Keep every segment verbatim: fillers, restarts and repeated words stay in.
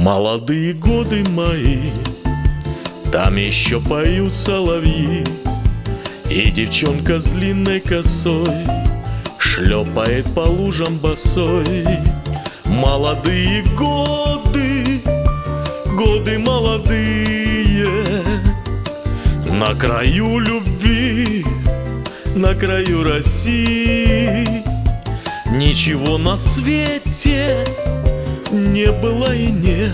Молодые годы мои, там еще поют соловьи, и девчонка с длинной косой шлепает по лужам босой. Молодые годы, годы молодые, на краю любви, на краю России. Ничего на свете не было и нет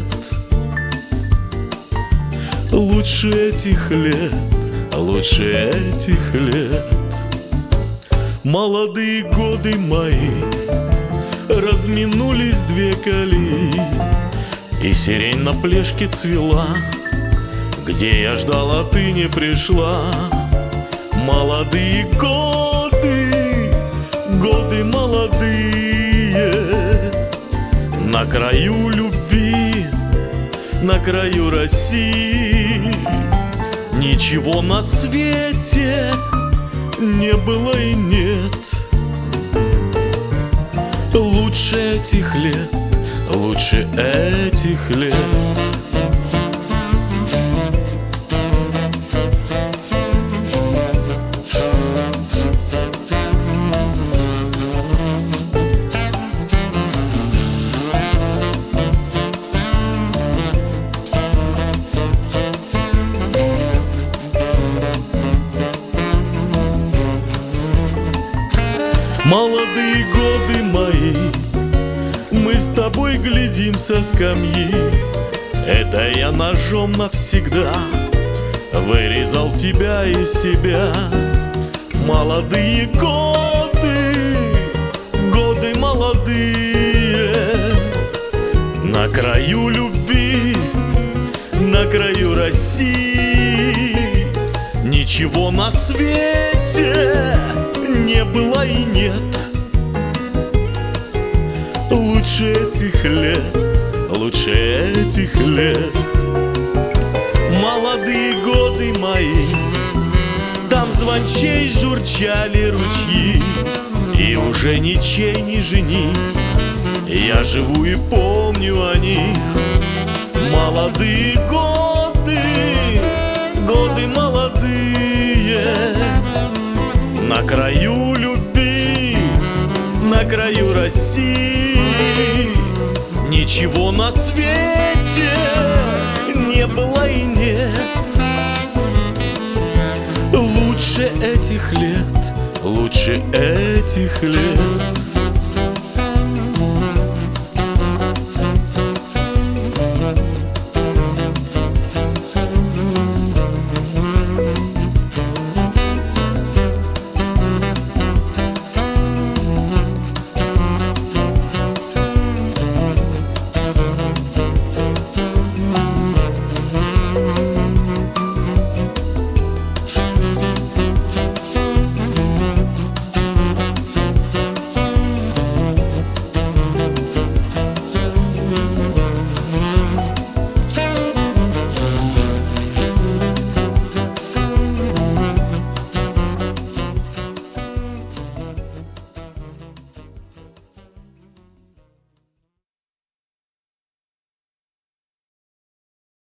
лучше этих лет, лучше этих лет. Молодые годы мои, разминулись две колеи, и сирень на плешке цвела, где я ждал, а ты не пришла. Молодые годы, годы молодые, на краю любви, на краю России. Ничего на свете не было и нет лучше этих лет, лучше этих лет. Молодые годы мои, мы с тобой глядим со скамьи. Это я ножом навсегда вырезал тебя и себя. Молодые годы, годы молодые, на краю любви, на краю России. Ничего на свете не было и нет лучше этих лет, лучше этих лет. Молодые годы мои, там звончей журчали ручьи, и уже ничей не жени, я живу и помню о них. Молодые годы, годы молодые, на краю любви, на краю России. Ничего на свете не было и нет лучше этих лет, лучше этих лет.